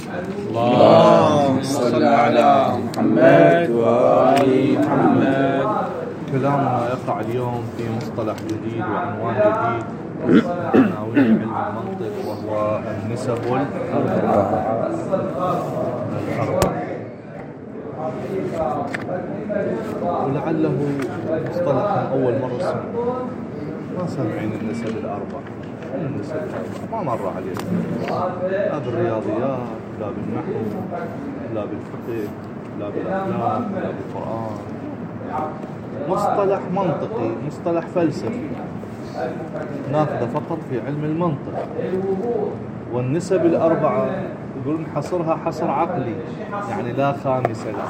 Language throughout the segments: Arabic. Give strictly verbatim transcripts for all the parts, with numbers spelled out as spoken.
اللهم صل على محمد وآل محمد. كلامنا يقع اليوم في مصطلح جديد وعنوان جديد من عناوين علم المنطق، وهو النسب والأربعة. ولعله مصطلح أول مرة اسمه، ما سامعين النسب الأربعة. النسب الأربعة ما مر علينا، لا بالرياضيات، لا بالنحو، لا بالفقه، لا بالأخلاق، لا بالقرآن. مصطلح منطقي، مصطلح فلسفي ناخذه فقط في علم المنطق. والنسب الأربعة يقولون نحصرها حصر عقلي، يعني لا خامسة لها.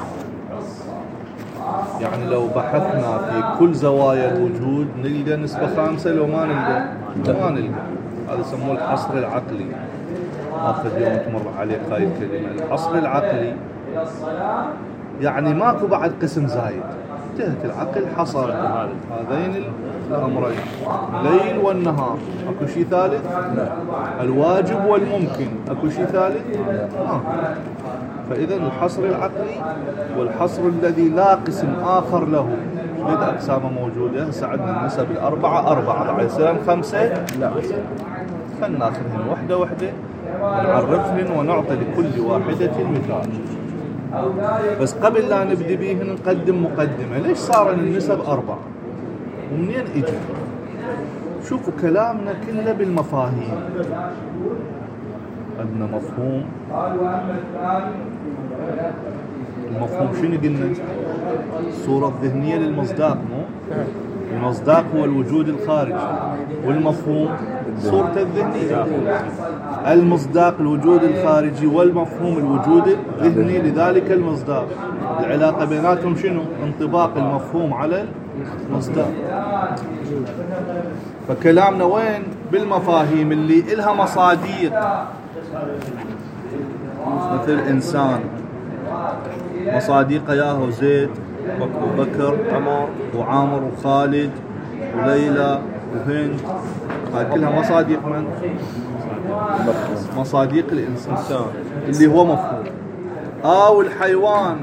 يعني لو بحثنا في كل زوايا الوجود نلقى نسبة خامسة، لو ما نلقى ما نلقى. هذا يسموه الحصر العقلي. آخر يوم تمر عليه هاي الكلمة، الحصر العقلي. يعني ماكو بعد قسم زايد، جهة العقل حصر هذين الأمرين، الليل والنهار. أكو شيء ثالث؟ الواجب والممكن. أكو شيء ثالث؟ آه. فإذا الحصر العقلي والحصر الذي لا قسم آخر له، قد أقسامه موجودة. هسه عندنا النسب الأربعة أربعة، بعد يصيرن خمسة؟ لا، خلنا ناخذهن وحدة وحدة ونعرفهن ونعطي لكل واحدة مثال. بس قبل لا نبدأ بيهن نقدم مقدمة. ليش صار النسب أربعة؟ ومنين إجي؟ شوفوا كلامنا كله بالمفاهيم. عندنا مفهوم. المفهوم شنو قلنا؟ الصورة الذهنية للمصداق. مو المصداق هو الوجود الخارجي، والمفهوم صورته الذهنية. المصداق الوجود الخارجي، والمفهوم الوجود الذهني لذلك المصداق. العلاقة بيناتهم شنو؟ انطباق المفهوم على المصداق. فكلامنا وين؟ بالمفاهيم اللي إلها مصاديق، مثل إنسان مصاديقه ياهو زيد وبكر وعامر وخالد وليلى وهند. هاي كلها مصاديق من؟ مصاديق الإنسان اللي هو مفهوم. أو الحيوان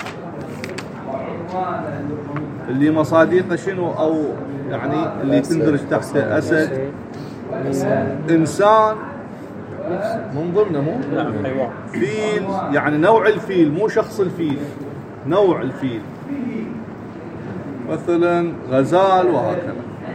اللي مصاديقه شنو؟ أو يعني اللي تندرج تحت أسد. إنسان من ضمنه مو؟ نعم حيوان. فيل يعني نوع الفيل، مو شخص الفيل، نوع الفيل. مثلا غزال وهكذا.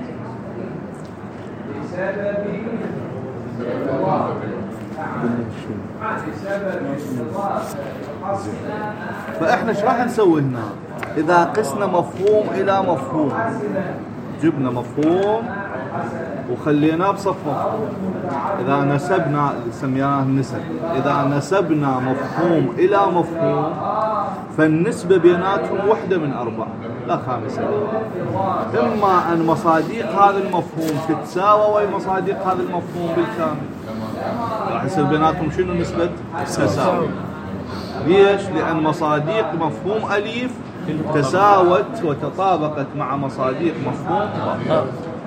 فإحنا ايش راح نسوي هنا؟ إذا قسنا مفهوم إلى مفهوم، جبنا مفهوم وخليناه بصف مفهوم. إذا نسبنا، سميناه النسب، إذا نسبنا مفهوم إلى مفهوم فالنسبة بيناتهم وحدة من أربعة، لا خامسة. إما أن مصاديق هذا المفهوم تتساوى ويا مصاديق هذا المفهوم بالكامل، راح يصير بيناتهم شنو؟ نسبة تساوي. ليش؟ لأن مصاديق مفهوم أليف تساوت وتطابقت مع مصاديق مفهوم باء.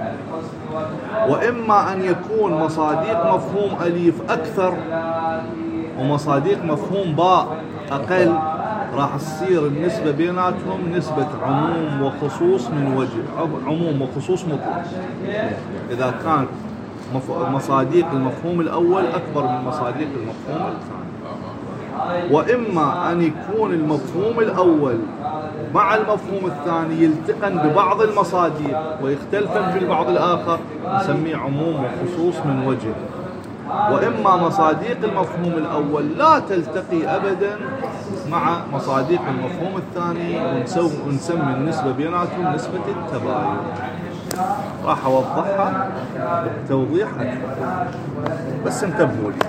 وإما أن يكون مصاديق مفهوم أليف أكثر ومصاديق مفهوم باء أقل، راح تصير النسبة بيناتهم نسبة عموم وخصوص من وجه، عموم وخصوص مطلق. إذا كانت مصاديق المفهوم الأول أكبر من مصاديق المفهوم الثاني. وإما أن يكون المفهوم الأول مع المفهوم الثاني يلتقن ببعض المصاديق ويختلفن في البعض الآخر، نسميه عموم وخصوص من وجه. وإما مصاديق المفهوم الأول لا تلتقي أبدا مع مصاديق المفهوم الثاني، ونسمي النسبة بيناتهم نسبة التباين. راح أوضحها بتوضيح أكثر، بس انتبهوا لي.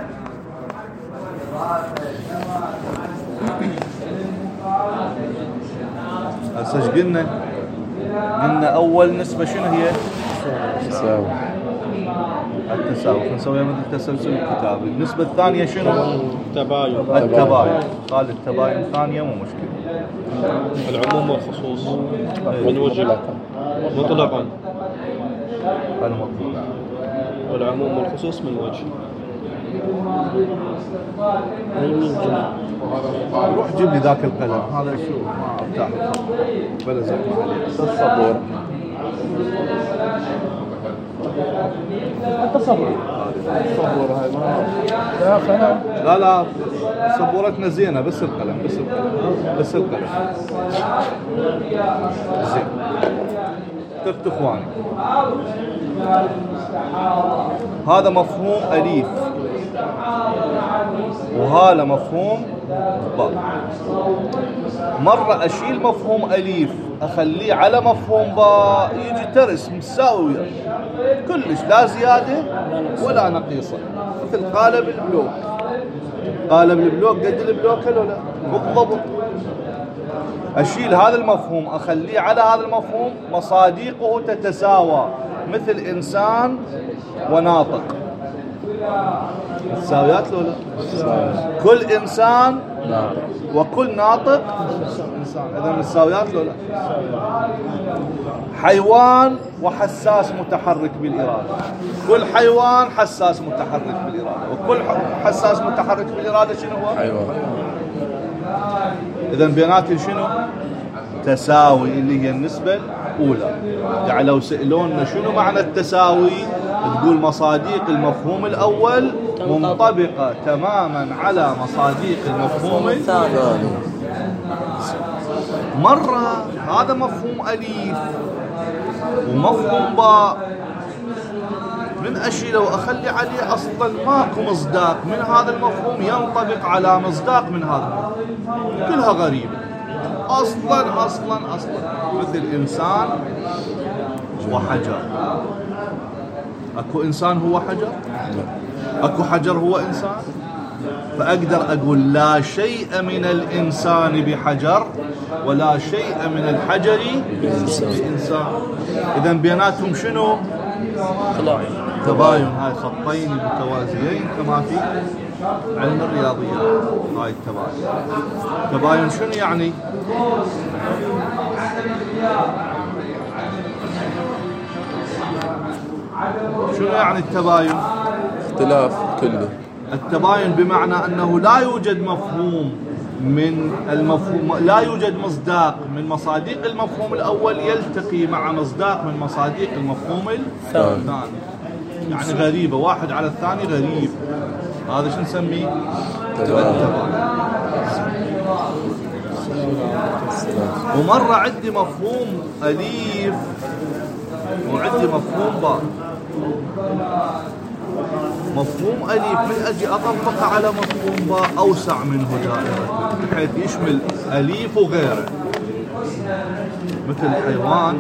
هسه ايش قلنا؟ قلنا أول نسبة شنو هي؟ تساوي. التساوي. نسويها مثل تسلسل الكتاب. النسبة الثانية شنو؟ التباين. التباين. قال التباين ثانية مو مشكلة. العموم والخصوص من وجه مطلقا. المطلق. والعموم والخصوص من وجه. روح جيب لي ذاك القلم هذا شو ما ارتاح بلا زحمه عليه. الصبور حتى صبر الصبور هاي ما لا خلاص. لا لا سبورتنا زينه بس القلم بس القلم بس القلم زين. شفت اخواني هذا مفهوم اليف وهذا مفهوم باء. مرة اشيل مفهوم اليف اخليه على مفهوم باء يجي ترس مساوي كلش لا زيادة ولا نقيصة مثل قالب البلوك. قالب البلوك قد البلوك ولا لا بالضبط. اشيل هذا المفهوم اخليه على هذا المفهوم مصاديقه تتساوى مثل انسان وناطق متساويات لو لا؟ كل انسان وكل ناطق انسان اذا متساويات لو لا؟ حيوان وحساس متحرك بالاراده. كل حيوان حساس متحرك بالاراده وكل حساس متحرك بالاراده شنو هو؟ حيوان. اذا بيناتهم شنو؟ تساوي اللي هي النسبه الاولى. يعني لو سالونا شنو معنى التساوي تقول مصاديق المفهوم الاول منطبقه تماما على مصاديق المفهوم الثاني. مره هذا مفهوم اليف ومفهوم باء من اشيله واخلي عليه اصلا ماكو مصداق من هذا المفهوم ينطبق على مصداق من هذا المفهوم. كلها غريبه اصلا اصلا اصلا مثل انسان وحجر. اكو انسان هو حجر؟ اكو حجر هو انسان؟ فاقدر اقول لا شيء من الانسان بحجر ولا شيء من الحجر بانسان. اذا بيناتهم شنو؟ تباين. هاي خطين متوازيين كما في علم الرياضيات. هاي التباين. تباين شنو يعني؟ شنو يعني التباين؟ اختلاف كله. التباين بمعنى أنه لا يوجد مفهوم من المفهوم لا يوجد مصداق من مصاديق المفهوم الأول يلتقي مع مصداق من مصاديق المفهوم الثاني. يعني غريبة واحد على الثاني غريب. هذا شو نسميه؟ التباين. ومرة عندي مفهوم أليف وعندي مفهوم باء. مفهوم أليف من أجي أطبقه على مفهوم باء أوسع منه دائرة بحيث يشمل أليف وغيره مثل حيوان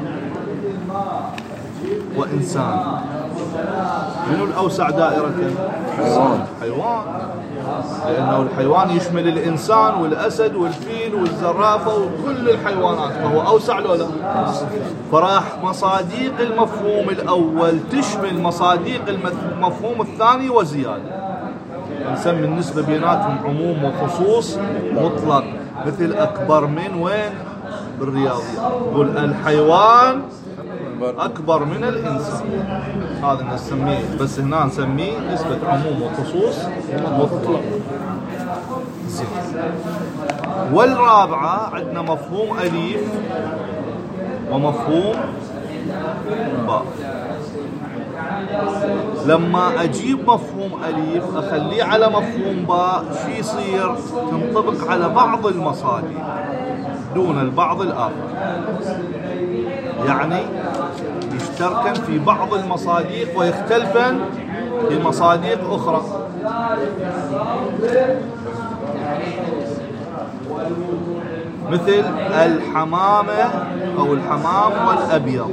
وإنسان. منو الأوسع دائرة؟ حيوان. حيوان لأنه الحيوان يشمل الإنسان والأسد والفيل والزرافة وكل الحيوانات فهو أوسع له لا؟ فراح مصاديق المفهوم الأول تشمل مصاديق المفهوم الثاني وزيادة. نسمي النسبة بيناتهم عموم وخصوص مطلق مثل أكبر من وين؟ بالرياضيات نقول الحيوان أكبر من الإنسان. هذا نسميه بس هنا نسميه نسبة عموم وخصوص مطلق. زين. والرابعة عندنا مفهوم أليف ومفهوم باء. لما أجيب مفهوم أليف أخليه على مفهوم باء شو يصير؟ تنطبق على بعض المصادر دون البعض الآخر. يعني يشتركن في بعض المصاديق ويختلفن في مصاديق أخرى. مثل الحمامة أو الحمام والأبيض،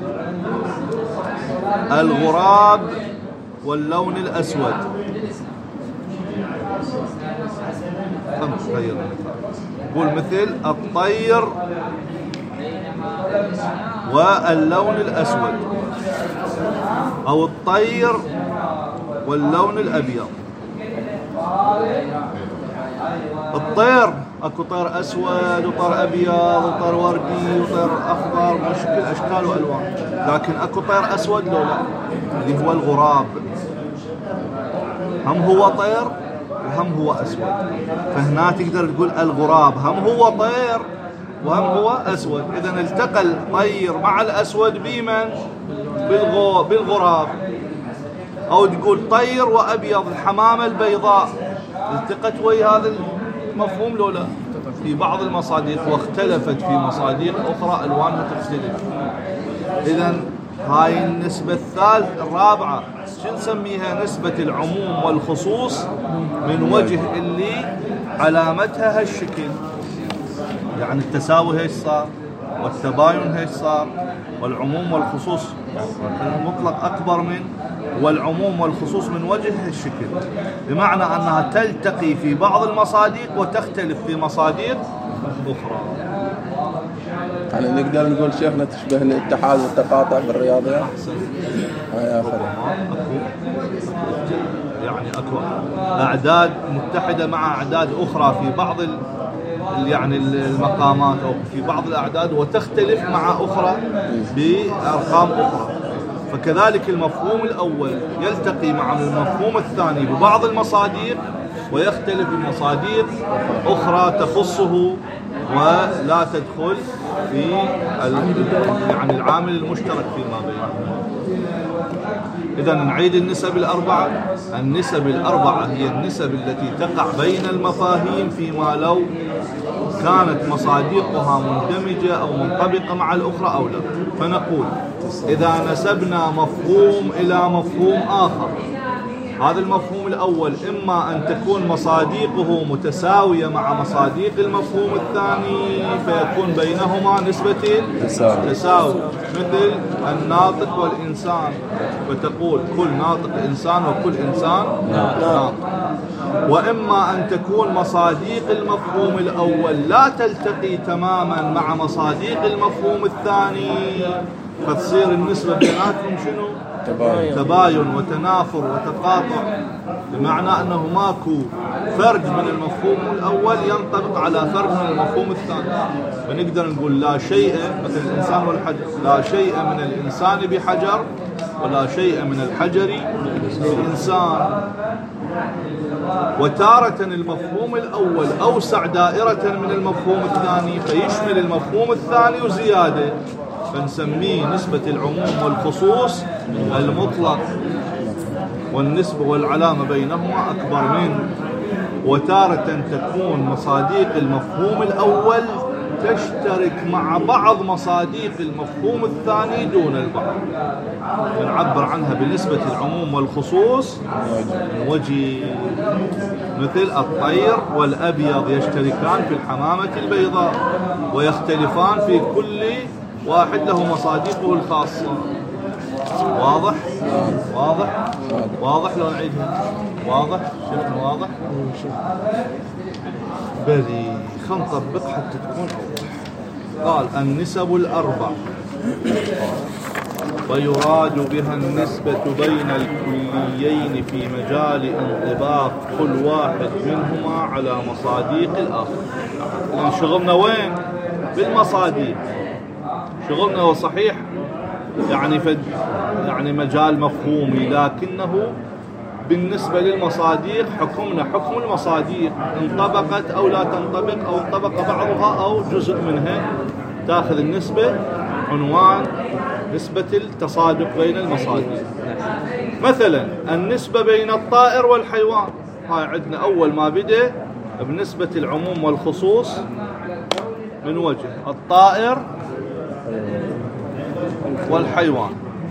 الغراب واللون الأسود. خمس غير قول مثل الطير واللون الأسود أو الطير واللون الأبيض. الطير اكو طير اسود وطير ابيض وطير وردي وطير اخضر وشكل اشكال والوان. لكن اكو طير اسود لو لا اللي هو الغراب. هم هو طير وهم هو أسود. فهنا تقدر تقول الغراب هم هو طير وهم هو أسود. إذا التقى الطير مع الأسود بمن؟ بالغو بالغراب. أو تقول طير وأبيض، الحمامة البيضاء التقت ويا هذا المفهوم لو لا؟ في بعض المصادق واختلفت في مصادق أخرى ألوانها تختلف. إذا هاي النسبة الثالثة الرابعة شو نسميها؟ نسبة العموم والخصوص من وجه اللي علامتها هالشكل. يعني التساوي هيش صار، والتباين هيش صار، والعموم والخصوص المطلق أكبر من والعموم والخصوص من وجه هالشكل، بمعنى أنها تلتقي في بعض المصادق وتختلف في مصادق أخرى. يعني نقدر نقول شيخنا تشبه الاتحاد والتقاطع بالرياضيات. أحسن. هاي آخر. يعني أكو أعداد متحدة مع أعداد أخرى في بعض ال يعني المقامات أو في بعض الأعداد، وتختلف مع أخرى بأرقام أخرى. فكذلك المفهوم الأول يلتقي مع المفهوم الثاني ببعض المصادق ويختلف بمصادق أخرى تخصه ولا تدخل في يعني العامل المشترك فيما بينهما. إذا نعيد النسب الأربعة. النسب الأربعة هي النسب التي تقع بين المفاهيم فيما لو كانت مصادقها مندمجة أو منطبقة مع الأخرى أو لا. فنقول إذا نسبنا مفهوم إلى مفهوم آخر، هذا المفهوم الأول إما أن تكون مصادقه متساوية مع مصادق المفهوم الثاني فيكون بينهما نسبة التساوي، مثل الناطق والإنسان، فتقول كل ناطق إنسان وكل إنسان ناطق. وإما أن تكون مصادق المفهوم الأول لا تلتقي تماما مع مصادق المفهوم الثاني، فتصير النسبة بيناتهم شنو؟ تباين. تباين وتنافر وتقاطع، بمعنى أنه ماكو فرج من المفهوم الأول ينطبق على فرج من المفهوم الثاني. فنقدر نقول لا شيء مثل الإنسان والحجر، لا شيء من الإنسان بحجر ولا شيء من الحجر بالإنسان. وتارة المفهوم الأول أوسع دائرة من المفهوم الثاني فيشمل المفهوم الثاني وزيادة، فنسميه نسبة العموم والخصوص المطلق، والنسبة والعلامة بينهما أكبر منه. وتارة تكون مصادق المفهوم الأول تشترك مع بعض مصادق المفهوم الثاني دون البعض، نعبر عنها بنسبة العموم والخصوص من وجه، مثل الطير والأبيض يشتركان في الحمامة البيضاء ويختلفان في كل واحد له مصادقه الخاصة. واضح؟ واضح؟ واضح لو نعيدها؟ واضح؟ شفت واضح؟ بلي خلينا نطبق حتى تكون أوضح. قال النسب الأربع ويراد بها النسبة بين الكليين في مجال انطباق كل واحد منهما على مصادق الآخر. يعني شغلنا وين؟ بالمصادق. شغلنا هو صحيح يعني فد يعني مجال مفهومي، لكنه بالنسبة للمصادق حكمنا حكم المصادق، انطبقت أو لا تنطبق أو انطبق بعضها أو جزء منها، تأخذ النسبة عنوان نسبة التصادق بين المصادق. مثلا النسبة بين الطائر والحيوان، هاي عندنا أول ما بدأ بنسبة العموم والخصوص من وجه الطائر والحيوان،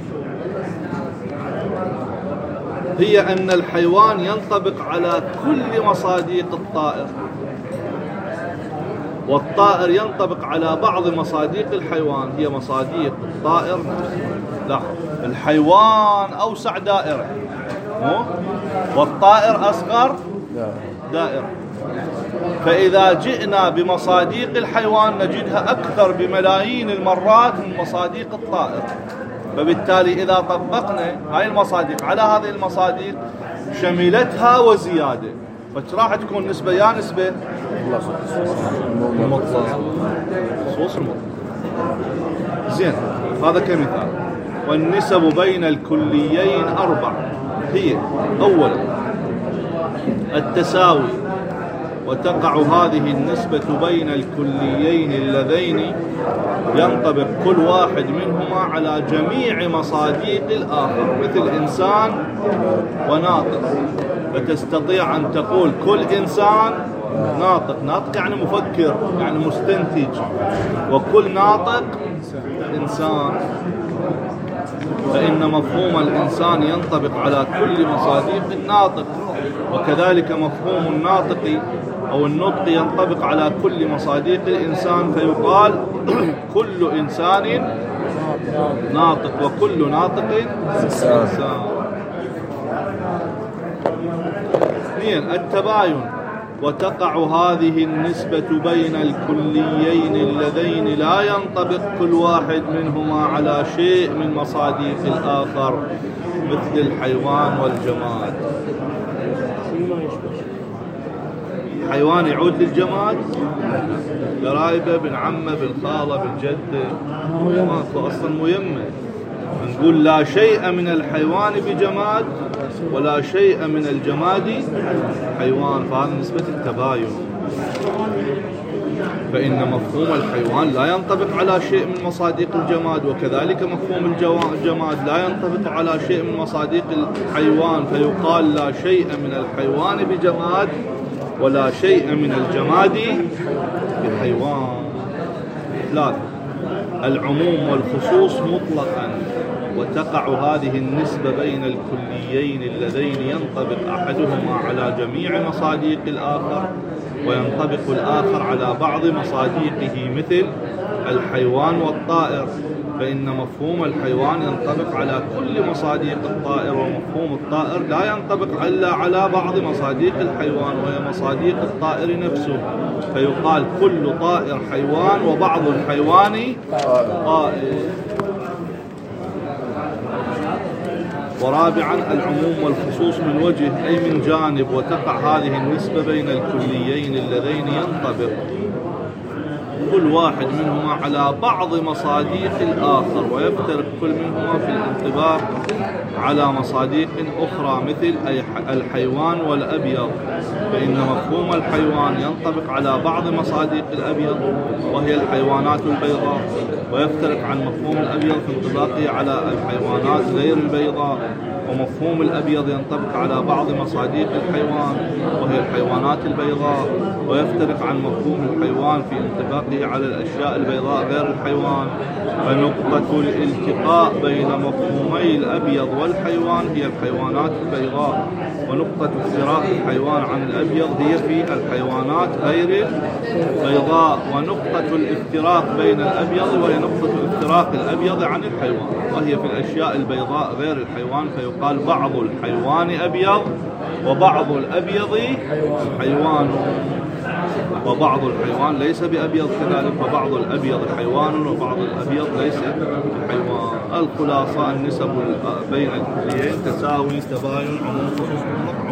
هي أن الحيوان ينطبق على كل مصادق الطائر، والطائر ينطبق على بعض مصادق الحيوان. هي مصادق الطائر لا الحيوان أوسع دائرة مو؟ والطائر أصغر دائرة. فإذا جئنا بمصادق الحيوان نجدها أكثر بملايين المرات من مصادق الطائر، فبالتالي إذا طبقنا هاي المصادق على هذه المصادق شملتها وزيادة، فراح تكون نسبة يا نسبة مطلق خصوص المطلق. زين هذا كمثال. والنسب بين الكليين أربع، هي أولا التساوي، وتقع هذه النسبة بين الكليين اللذين ينطبق كل واحد منهما على جميع مصادق الآخر، مثل إنسان وناطق، فتستطيع أن تقول كل إنسان ناطق. ناطق يعني مفكر، يعني مستنتج، وكل ناطق إنسان. فإن مفهوم الإنسان ينطبق على كل مصادق الناطق، وكذلك مفهوم الناطق أو النطق ينطبق على كل مصادق الإنسان، فيقال كل إنسان ناطق وكل ناطق إنسان. اثنين، التباين، وتقع هذه النسبة بين الكليين اللذين لا ينطبق كل واحد منهما على شيء من مصادق الآخر، مثل الحيوان والجماد. حيوان يعود للجماد، قرايبه، بن عمه، بالخاله، بالجده، ماكو اصلا ميمه. نقول لا شيء من الحيوان بجماد ولا شيء من الجماد حيوان، فهذا نسبة التباين. فإن مفهوم الحيوان لا ينطبق على شيء من مصادق الجماد، وكذلك مفهوم الجماد لا ينطبق على شيء من مصادق الحيوان، فيقال لا شيء من الحيوان بجماد ولا شيء من الجماد بحيوان. ثلاثة، العموم والخصوص مطلقا، وتقع هذه النسبة بين الكليين اللذين ينطبق أحدهما على جميع مصادق الآخر وينطبق الآخر على بعض مصادقه، مثل الحيوان والطائر. فإن مفهوم الحيوان ينطبق على كل مصادق الطائر، ومفهوم الطائر لا ينطبق إلا على بعض مصادق الحيوان وهي مصادق الطائر نفسه، فيقال كل طائر حيوان وبعض الحيوان طائر. ورابعا، العموم والخصوص من وجه أي من جانب، وتقع هذه النسبة بين الكليين اللذين ينطبق كل واحد منهما على بعض مصادق الآخر، ويفترق كل منهما في الانطباق على مصادق أخرى، مثل الحيوان والأبيض. فإن مفهوم الحيوان ينطبق على بعض مصادق الأبيض وهي الحيوانات البيضاء، ويفترق عن مفهوم الأبيض في انطباقه على الحيوانات غير البيضاء. ومفهوم الأبيض ينطبق على بعض مصادق الحيوان وهي الحيوانات البيضاء، ويفترق عن مفهوم الحيوان في انطباقه على الأشياء البيضاء غير الحيوان. فنقطة الالتقاء بين مفهومي الأبيض والحيوان هي الحيوانات البيضاء، ونقطة افتراق الحيوان عن الأبيض هي في الحيوانات غير البيضاء. ونقطة الافتراق بين الأبيض وهي نقطة افتراق الأبيض عن الحيوان وهي في الأشياء البيضاء غير الحيوان، فيقال بعض الحيوان أبيض وبعض الأبيض حيوان، وبعض الحيوان ليس بأبيض كذلك، وبعض الأبيض حيوان وبعض الأبيض ليس حيوان. الخلاصة النسب بين الكليين تساوي، تباين، عموم، خصوص، مطلق.